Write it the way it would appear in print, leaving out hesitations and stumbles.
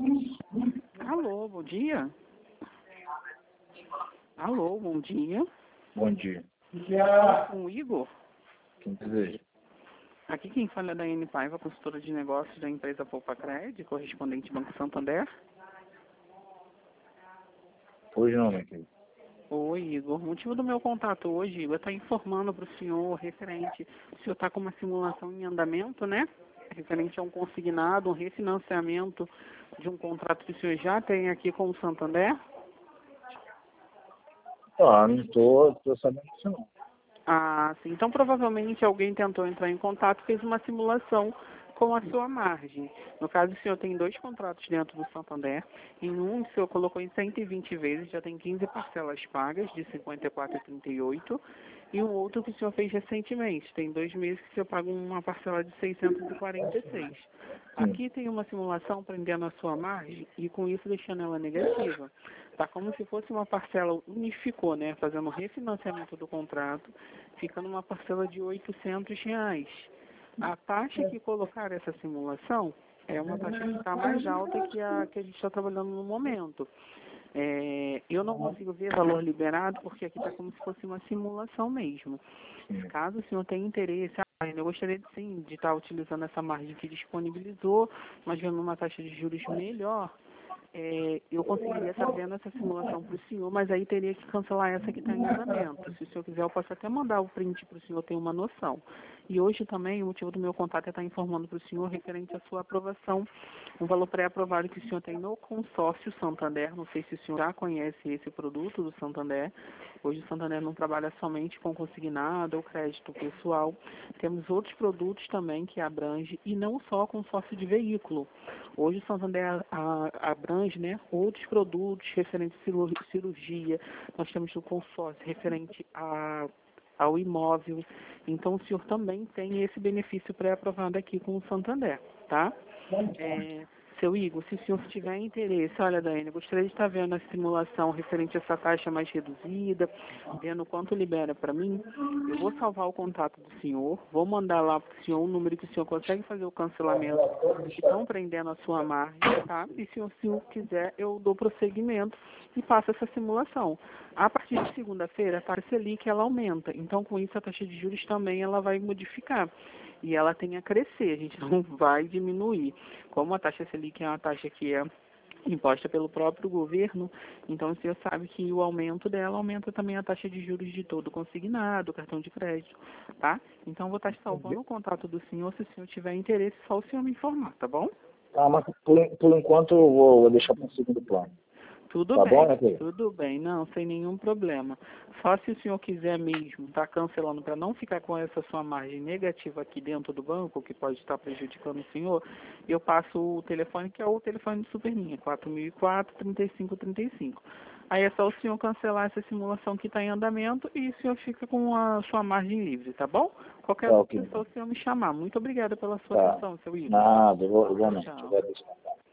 Alô, bom dia. Alô, bom dia. Bom dia. Com o Igor. Quem deseja? Aqui quem fala é da Daiane Paiva, consultora de negócios da empresa Poupa Cred, correspondente Banco Santander. Hoje não, meu querido. Oi, Igor. O motivo do meu contato hoje, Igor, está informando para o senhor referente, o senhor está com uma simulação em andamento, né? Referente a um consignado, um refinanciamento de um contrato que o senhor já tem aqui com o Santander. Não tô sabendo disso não. Ah, sim. Então, provavelmente, alguém tentou entrar em contato e fez uma simulação com a sua margem. No caso, o senhor tem 2 contratos dentro do Santander. Em um, o senhor colocou em 120 vezes, já tem 15 parcelas pagas, de 54,38. E um outro que o senhor fez recentemente. Tem 2 meses que o senhor paga uma parcela de 646. Aqui tem uma simulação prendendo a sua margem e, com isso, deixando ela negativa. Tá como se fosse uma parcela, unificou, né? Fazendo o refinanciamento do contrato, ficando uma parcela de R$ 800. A taxa que colocar essa simulação é uma taxa que está mais alta que a que a gente está trabalhando no momento. Eu não consigo ver valor liberado porque aqui está como se fosse uma simulação mesmo. Caso o senhor tenha interesse, eu gostaria de sim de estar utilizando essa margem que disponibilizou, mas vendo uma taxa de juros melhor. Eu conseguiria estar vendo essa simulação para o senhor, mas aí teria que cancelar essa que está em andamento. Se o senhor quiser, eu posso até mandar o print para o senhor ter uma noção. E hoje também, o motivo do meu contato é estar informando para o senhor referente à sua aprovação, um valor pré-aprovado que o senhor tem no consórcio Santander. Não sei se o senhor já conhece esse produto do Santander. Hoje o Santander não trabalha somente com consignado ou crédito pessoal. Temos outros produtos também que abrange, e não só consórcio de veículo. Hoje o Santander abrange, né, outros produtos referentes à cirurgia. Nós temos o consórcio referente ao imóvel. Então, o senhor também tem esse benefício pré-aprovado aqui com o Santander, tá? Seu Igor, se o senhor tiver interesse, olha, Daiane, eu gostaria de estar vendo a simulação referente a essa taxa mais reduzida, vendo quanto libera para mim. Eu vou salvar o contato do senhor, vou mandar lá para o senhor o número que o senhor consegue fazer o cancelamento que estão prendendo a sua margem, tá? E se o senhor quiser, eu dou prosseguimento e passo essa simulação. A partir de segunda-feira, a taxa Selic ela aumenta, então com isso a taxa de juros também ela vai modificar. E ela tem a crescer, a gente não vai diminuir. Como a taxa Selic é uma taxa que é imposta pelo próprio governo, então o senhor sabe que o aumento dela aumenta também a taxa de juros de todo consignado, cartão de crédito, tá? Então eu vou estar salvando o contato do senhor, se o senhor tiver interesse, só o senhor me informar, tá bom? Mas por enquanto eu vou deixar para um segundo plano. Tudo Tá bem, bom, né, querido? tudo bem, não, sem nenhum problema. Só se o senhor quiser mesmo estar cancelando para não ficar com essa sua margem negativa aqui dentro do banco, que pode estar prejudicando o senhor, eu passo o telefone, que é o telefone de Superlinha, 4004-3535. Aí é só o senhor cancelar essa simulação que está em andamento e o senhor fica com a sua margem livre, tá bom? Qualquer Tá, outra ok. pessoa, o senhor me chamar. Muito obrigada pela sua Tá. atenção, seu Igor. Nada, igualmente. Tchau. Eu vou deixar.